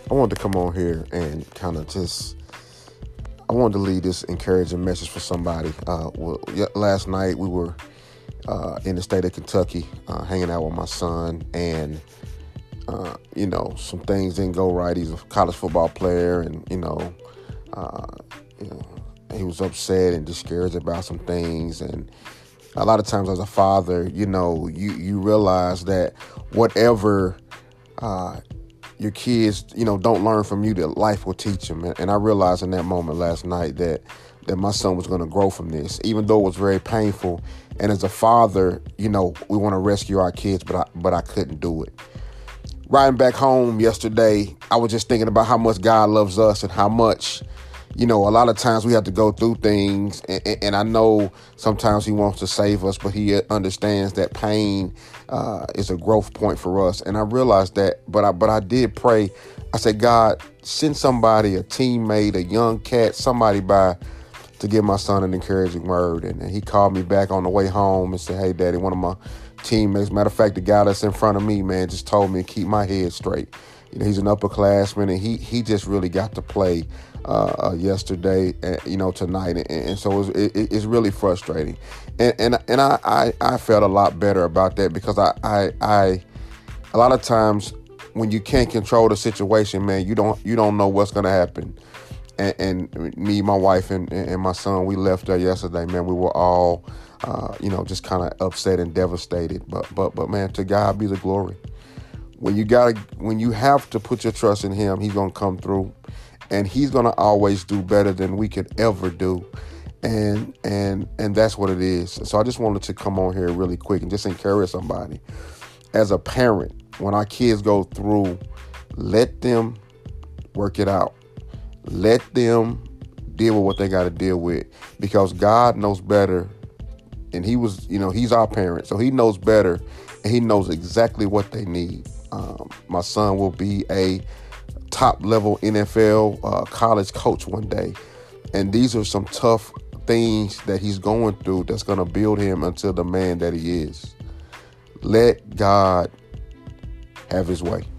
I wanted to come on here and I wanted to leave this encouraging message for somebody. Last night we were in the state of Kentucky, hanging out with my son, and some things didn't go right. He's a college football player, and uh, you know, he was upset and discouraged about some things. And a lot of times, as a father, you realize that whatever your kids, don't learn from you, that life will teach them. And I realized in that moment last night that my son was going to grow from this, even though it was very painful. And as a father, we want to rescue our kids, but I couldn't do it. Riding back home yesterday, I was just thinking about how much God loves us and how much, a lot of times we have to go through things. And I know sometimes he wants to save us, but he understands that pain is a growth point for us. And I realized that, but I did pray. I said, God, send somebody, a teammate, a young cat, somebody by to give my son an encouraging word. And he called me back on the way home and said, hey, Daddy, one of my teammates, matter of fact, the guy that's in front of me, man, just told me to keep my head straight. He's an upperclassman, and he just really got to play yesterday, tonight. And so it's really frustrating. And I felt a lot better about that, because I a lot of times when you can't control the situation, man, you don't know what's going to happen. And me, my wife, and my son, we left there yesterday, man. We were all, just kind of upset and devastated. But man, to God be the glory. When you have to put your trust in Him, He's gonna come through, and He's gonna always do better than we could ever do. And that's what it is. So I just wanted to come on here really quick and just encourage somebody. As a parent, when our kids go through, let them work it out. Let them deal with what they got to deal with, because God knows better. And He's our parent, so He knows better, and He knows exactly what they need. My son will be a top-level NFL college coach one day, and these are some tough things that he's going through that's going to build him into the man that he is. Let God have His way.